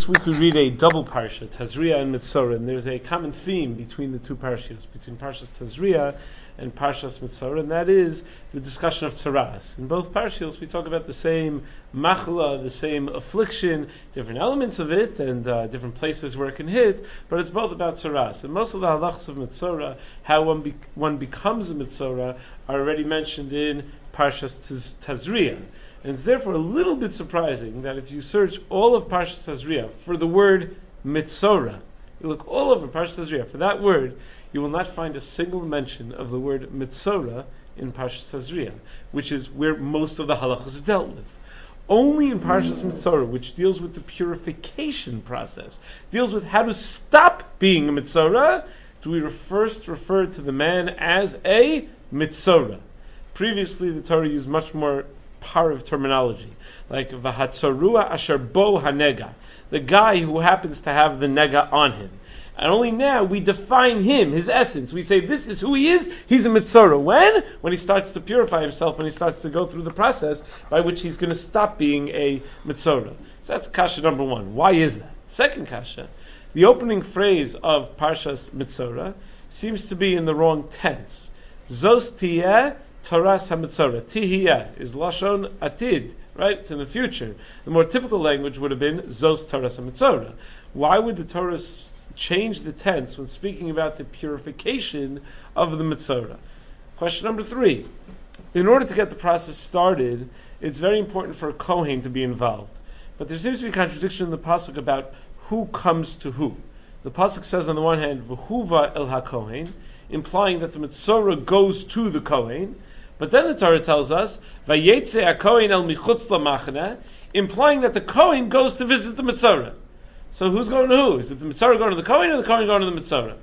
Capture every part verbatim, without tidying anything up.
This week we read a double parsha, Tazria and Mitzorah, and there's a common theme between the two parshas, between Parshas Tazria and Parshas Mitzorah, and that is the discussion of tzaras. In both parshas we talk about the same machla, the same affliction, different elements of it, and uh, different places where it can hit, but it's both about tzaras. And most of the halachas of Mitzorah, how one, be- one becomes a Mitzorah, are already mentioned in Parshas Taz- Tazria. And it's therefore a little bit surprising that if you search all of Parshas Tazria for the word Mitzorah, you look all over Parshas Tazria for that word, you will not find a single mention of the word Mitzorah in Parshas Tazria, which is where most of the halachas are dealt with. Only in Parshas Mitzorah, which deals with the purification process, deals with how to stop being a Mitzorah, do we first refer to the man as a Mitzorah. Previously, the Torah used much more parav terminology, like v'hatzarua asher bo hanega, the guy who happens to have the nega on him. And only now we define him, his essence. We say this is who he is. He's a mitzorah. When? When he starts to purify himself, when he starts to go through the process by which he's going to stop being a mitzorah. So that's kasha number one. Why is that? Second kasha, the opening phrase of Parshas Mitzorah seems to be in the wrong tense. Zos tiyeh Toras HaMitzorah. Tihiyah is Lashon Atid, right? It's in the future. The more typical language would have been Zos Toras HaMitzorah. Why would the Torah change the tense when speaking about the purification of the Mitzorah? Question number three. In order to get the process started, it's very important for a Kohen to be involved. But there seems to be a contradiction in the Pasuk about who comes to who. The Pasuk says on the one hand, V'huva el HaKohen, implying that the Mitzorah goes to the Kohen. But then the Torah tells us, Vayetze HaKohen el michutz lamachane, implying that the Kohen goes to visit the Mitzorah. So who's going to who? Is it the Mitzorah going to the Kohen or the Kohen going to the Mitzorah?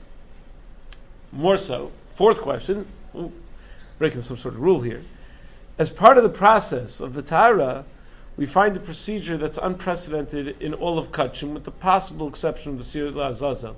More so, fourth question, ooh, breaking some sort of rule here. As part of the process of the Tahara, we find a procedure that's unprecedented in all of Kachim, with the possible exception of the Sir La'azazel,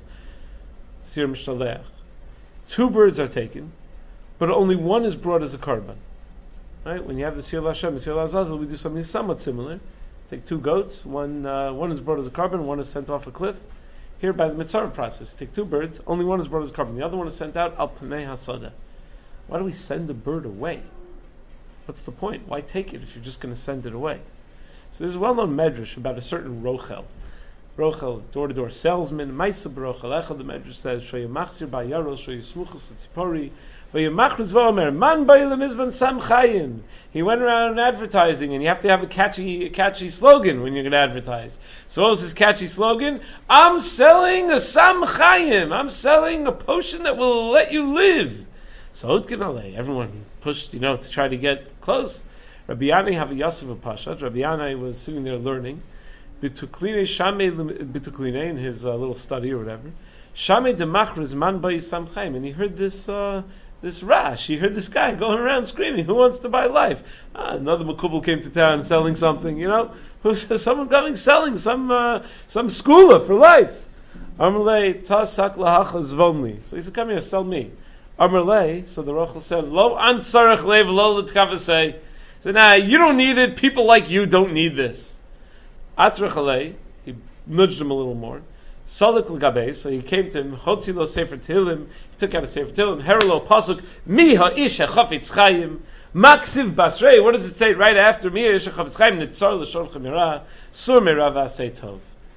Sir Mishtaleach. Two birds are taken, but only one is brought as a korban. Right? When you have the Sir Lashem, the Sir La'azazel, we do something somewhat similar. Take two goats, one uh, one is brought as a korban, one is sent off a cliff. Here, by the Mitzorah process, take two birds, only one is brought as a korban, the other one is sent out al Panei Hasada. Why do we send the bird away? What's the point? Why take it if you're just going to send it away? So there's a well-known medrash about a certain Rochel. Rochel, door-to-door salesman, Maisa B'Rochel Echad, the medrash says, Shoyamachzir Ba'yaros, Shoyismuchas Tzipori, V'yamachriz V'omer, Man Ba'ilem Izvan Sam Chayim. He went around advertising, and you have to have a catchy, a catchy slogan when you're going to advertise. So what was his catchy slogan? I'm selling a Sam Chayim. I'm selling a potion that will let you live. So everyone pushed, you know, to try to get close. Rabbi Yanai have a Yosef of Pashat. Rabbi Yanai was sitting there learning. Bitukline Shamei Bitukline in his uh, little study or whatever. Shamei demachriz man ba'i samchaim, and he heard this uh, this rash. He heard this guy going around screaming, "Who wants to buy life?" Ah, another makubal came to town selling something. You know, who's someone coming selling some uh, some skula for life? Amalei tasak lahacha zvonli. So he said, "Come here, sell me." Amalei. So the Rochel said, "Lo ansarach lev lo l'tkavasei." He said, "Nah, you don't need it. People like you don't need this." Atrachalei, he nudged him a little more. Salik l'gabei, so he came to him. Hotzi lo sefer Tehillim, he took out a sefer Tehillim. Herlo pasuk mi ha'ish hachafetz chayim maksiv basrei. What does it say right after mi ha'ish hachafetz chayim nitzar l'shon chamira sur merav asei tov?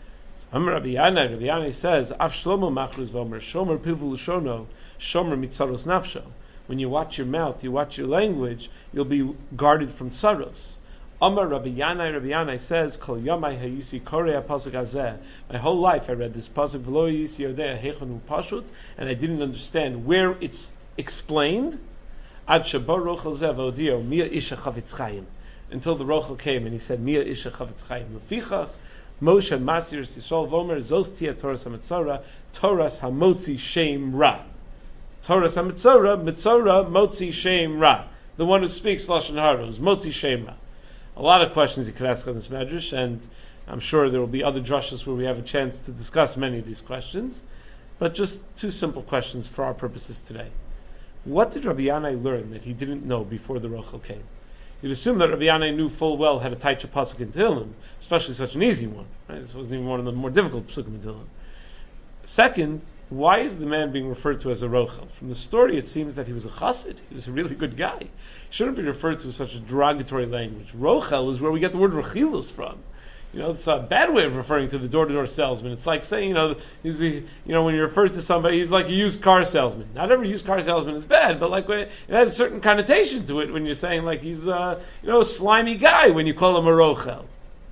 Am Rabbi Yanai, Rabbi Yanai says af shlomo machruz v'omer shomer pivu l'shono shomer mitzaros nafsho. When you watch your mouth, you watch your language, you'll be guarded from tzaros. Amar Rabbi Yanai, Rabbi Yanai says, Kol Yamai Hayisi Korei HaPasuk Hazeh. My whole life I read this pasuk, V'lo Yisi Yodei Heichon Pashut, and I didn't understand where it's explained. Ad Shabar Rochel Zeh V'odio Mia Isha Chavetz Chaim. Until the Rochel came and he said, Mia Isha Chavetz Chaim. Lefichach Moshe Masir Yisrael Vomer Zos Tia Toras HaMitzorah Toras HaMotzi Shem Ra. Toras HaMitzorah Mitzorah Motzi Shem Ra. The one who speaks Lashon Hara is Motzi Shem Ra. A lot of questions you could ask on this medrash, and I'm sure there will be other drashas where we have a chance to discuss many of these questions. But just two simple questions for our purposes today. What did Rabbi Yanai learn that he didn't know before the Rochel came? You'd assume that Rabbi Yanai knew full well how to teach a pasuk in Tehillim, especially such an easy one. Right? This wasn't even one of the more difficult pasukim in Tehillim. Second, why is the man being referred to as a rochel? From the story, it seems that he was a chassid. He was a really good guy. He shouldn't be referred to with such a derogatory language. Rochel is where we get the word rechilus from. You know, it's a bad way of referring to the door-to-door salesman. It's like saying, you know, he's a, you know, when you refer to somebody, he's like a used car salesman. Not every used car salesman is bad, but like it has a certain connotation to it when you're saying like he's a, you know, a slimy guy when you call him a rochel.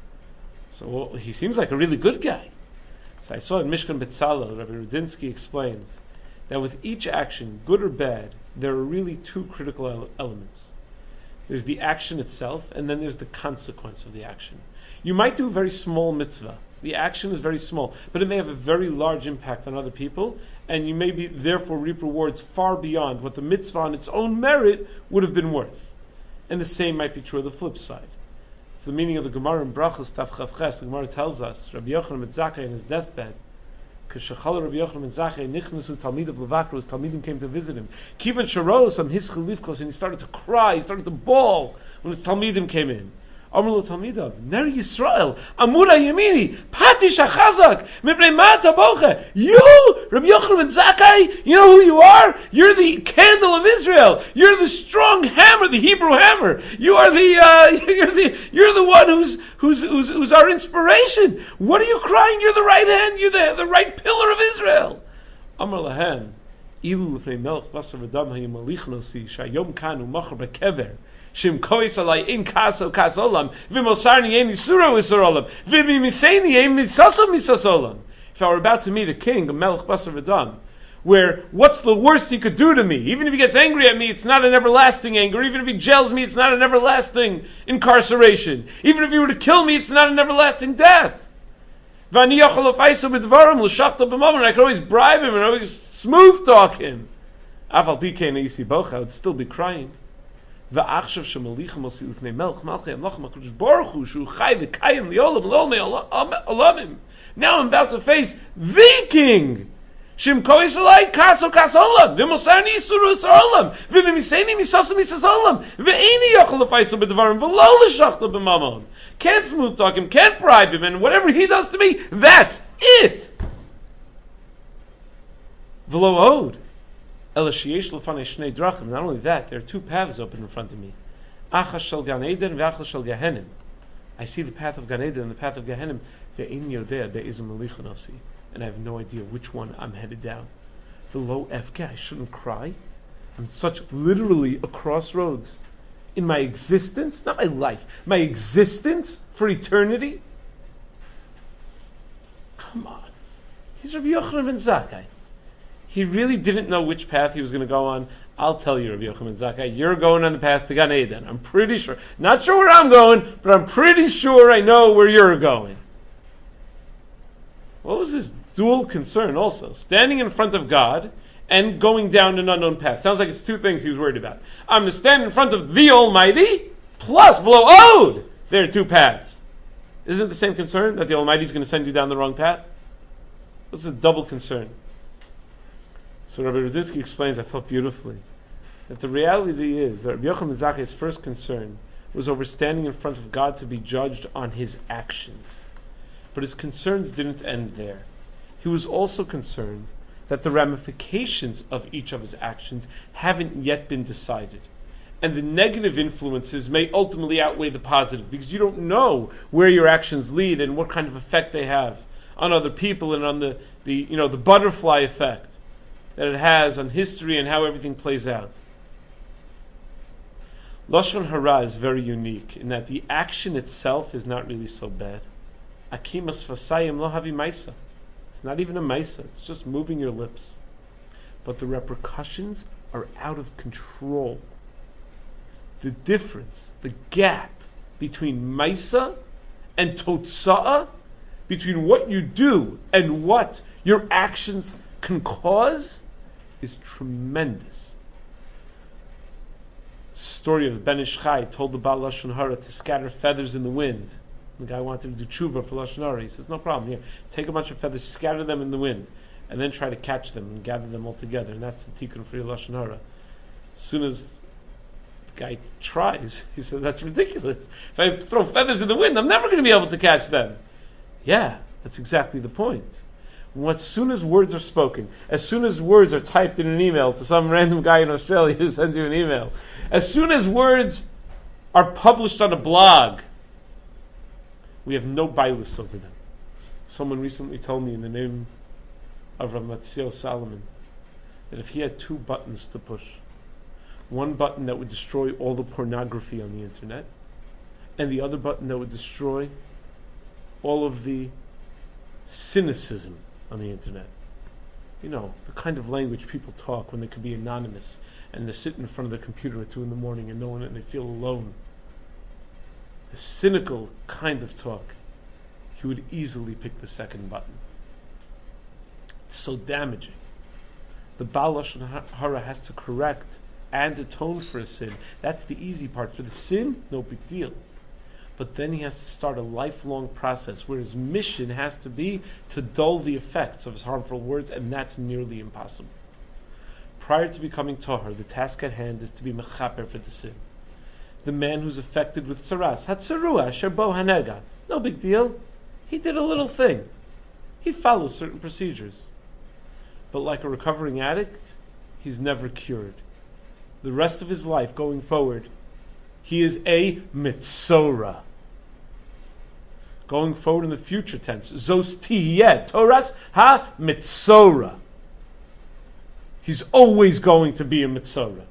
So well, he seems like a really good guy. So I saw in Mishkan Betzalel, Rabbi Rudinsky explains that with each action, good or bad, there are really two critical ele- elements. There's the action itself, and then there's the consequence of the action. You might do a very small mitzvah. The action is very small, but it may have a very large impact on other people, and you may be therefore reap rewards far beyond what the mitzvah on its own merit would have been worth. And the same might be true of the flip side. It's the meaning of the Gemara in Brachos Taf Chav Ches. The Gemara tells us, Rabbi Yochanan ben Zakkai in his deathbed, K'shechal Rabbi Yochanan ben Zakkai nichnasu talmidav levakro, his talmidim came to visit him. Kivan sharos am his chalifkos, and he started to cry, he started to bawl when his talmidim came in. Amr lo talmidav, Ner Yisrael, Amura Yemini, Patish HaChazak, Mipnei Mata Boche. You, Rabbi Yochanan ben Zakkai, you know who you are? You're the candle of Israel. You're the strong hammer, the Hebrew hammer. You are the, uh, you're the, you're the one who's, who's, who's, who's our inspiration. What are you crying? You're the right hand. You're the, the right pillar of Israel. Amr lahem, Ilu l'fnei melech basar v'dam hayim alichnosi shayom kanu machar bekever. Shim kois alai in kaso kas olam v'mosarni ein isuro isur olam v'mimiseni ein misaso misas olam. If I were about to meet a king, a melech basar v'dam, where what's the worst he could do to me? Even if he gets angry at me, it's not an everlasting anger. Even if he jails me, it's not an everlasting incarceration. Even if he were to kill me, it's not an everlasting death. And I could always bribe him and always smooth talk him. I would still be crying. Now I'm about to face the king. Shim kois alai kaso kas olam v'mosarni isuru isur olam v'mimiseni misasu misas olam v'eini yochel l'faiso b'devarim v'lo l'shachta b'mamon. Can't smooth talk him, can't bribe him, and whatever he does to me, that's it. V'lo od ela sheyesh l'fanei shnei drachim. Not only that, there are two paths open in front of me. Achas shel Gan Eden v'achas shel Gehenim. I see the path of Gan Eden and the path of Gehenim. Ve'eini yodea be'ezim malicha nasi. And I have no idea which one I'm headed down. The low F K, I shouldn't cry. I'm such literally a crossroads in my existence, not my life, my existence for eternity. Come on. He's Rabbi Yochanan ben Zakkai. He really didn't know which path he was going to go on. I'll tell you, Rabbi Yochanan ben Zakkai, you're going on the path to Gan Eden. I'm pretty sure. Not sure where I'm going, but I'm pretty sure I know where you're going. What was this dual concern also? Standing in front of God and going down an unknown path. Sounds like it's two things he was worried about. I'm to stand in front of the Almighty, plus below ode, there are two paths. Isn't it the same concern that the Almighty is going to send you down the wrong path? It's a double concern. So Rabbi Rudinsky explains, I thought beautifully, that the reality is that Rabbi Yochanan ben Zakkai's first concern was over standing in front of God to be judged on his actions. But his concerns didn't end there. He was also concerned that the ramifications of each of his actions haven't yet been decided. And the negative influences may ultimately outweigh the positive, because you don't know where your actions lead and what kind of effect they have on other people and on the, the you know the butterfly effect that it has on history and how everything plays out. Lashon Hara is very unique in that the action itself is not really so bad. Akimas fasayim lo havi maisa. It's not even a maisa, it's just moving your lips. But the repercussions are out of control. The difference, the gap between maisa and totsa'ah, between what you do and what your actions can cause, is tremendous. The story of Ben Ish Chai told the Baal Lashon Hara to scatter feathers in the wind. The guy wanted to do tshuva for Lashon Hara. He says, no problem, here, take a bunch of feathers, scatter them in the wind, and then try to catch them and gather them all together. And that's the tikkun for your Lashon Hara. As soon as The guy tries. He says, that's ridiculous. If I throw feathers in the wind, I'm never going to be able to catch them. Yeah, that's exactly the point. As soon as words are spoken, as soon as words are typed in an email to some random guy in Australia who sends you an email, as soon as words are published on a blog, we have no bailus over them. Someone recently told me in the name of Rav Matzio Salomon that if he had two buttons to push, one button that would destroy all the pornography on the internet, and the other button that would destroy all of the cynicism on the internet. You know, the kind of language people talk when they could be anonymous and they sit in front of the computer at two in the morning and no one and they feel alone. The cynical kind of talk. He would easily pick the second button. It's so damaging. The Baal Lashon Hara has to correct and atone for a sin. That's the easy part. For the sin, no big deal. But then he has to start a lifelong process where his mission has to be to dull the effects of his harmful words, and that's nearly impossible. Prior to becoming Tahor, the task at hand is to be mechaper for the sin. The man who's affected with tzaras, hatzarua, sherbo hanega, no big deal. He did a little thing. He follows certain procedures. But like a recovering addict, he's never cured. The rest of his life going forward, he is a mitzora. Going forward in the future tense, zos tiyeh, Toras ha mitzora. He's always going to be a mitzora.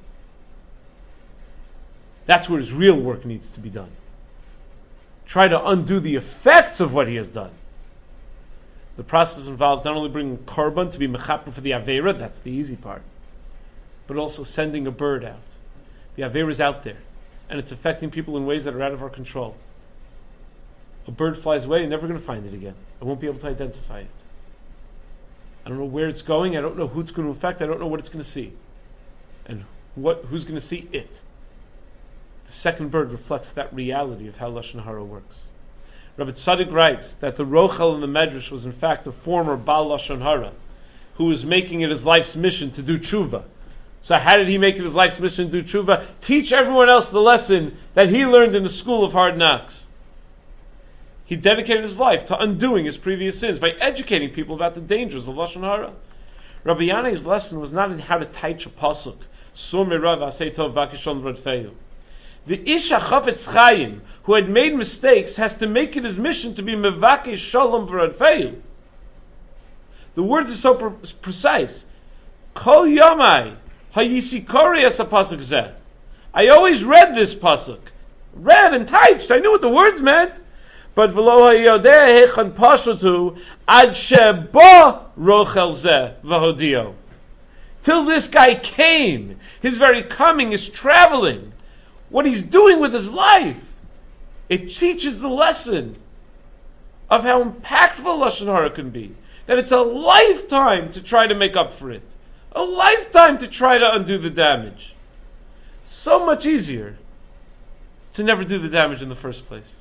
That's where his real work needs to be done. Try to undo the effects of what he has done. The process involves not only bringing korban to be mechaper for the avera, that's the easy part, but also sending a bird out. The avera is out there, and it's affecting people in ways that are out of our control. A bird flies away, you're never going to find it again. I won't be able to identify it. I don't know where it's going, I don't know who it's going to affect, I don't know what it's going to see. And what who's going to see it. The second bird reflects that reality of how Lashon Hara works. Rabbi Tzadok writes that the Rochel in the Medrash was in fact a former Baal Lashon Hara who was making it his life's mission to do tshuva. So how did he make it his life's mission to do tshuva? Teach everyone else the lesson that he learned in the school of hard knocks. He dedicated his life to undoing his previous sins by educating people about the dangers of Lashon Hara. Rabbi Yanai's lesson was not in how to teach a pasuk. Sur merav asei tov bakishon v'radfeyu. The Isha Chafetz Chaim, who had made mistakes, has to make it his mission to be mevakesh shalom v'radfeyu. The words are so pre- precise. Kol yomai hayisikori as a pasuk zeh. I always read this pasuk, read and typed. I knew what the words meant. But v'lo hayodeh hechan pashutu ad sheba rochel zeh v'hodio. Till this guy came, his very coming is traveling. What he's doing with his life, it teaches the lesson of how impactful Lashon Hara can be. That it's a lifetime to try to make up for it. A lifetime to try to undo the damage. So much easier to never do the damage in the first place.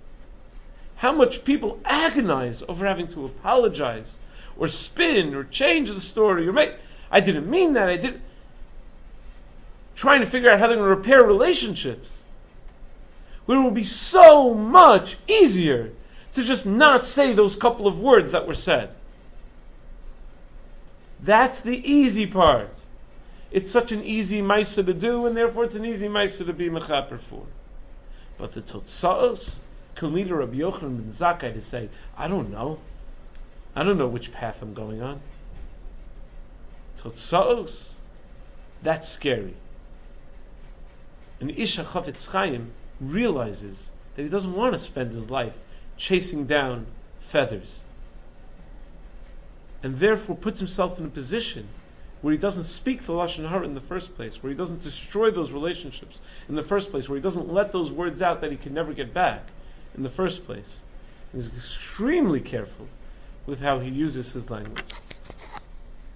How much people agonize over having to apologize or spin or change the story or make, I didn't mean that, I didn't. Trying to figure out how they're going to repair relationships. Where it will be so much easier to just not say those couple of words that were said. That's the easy part. It's such an easy maisa to do, and therefore it's an easy maisa to be mechaper for. But the totzaos can lead Rabbi Yochanan ben Zakkai to say, I don't know. I don't know which path I'm going on. Totzaos, that's scary. And Isha Chafetz Chaim realizes that he doesn't want to spend his life chasing down feathers. And therefore puts himself in a position where he doesn't speak the Lashon Hara in the first place, where he doesn't destroy those relationships in the first place, where he doesn't let those words out that he can never get back in the first place. He's extremely careful with how he uses his language.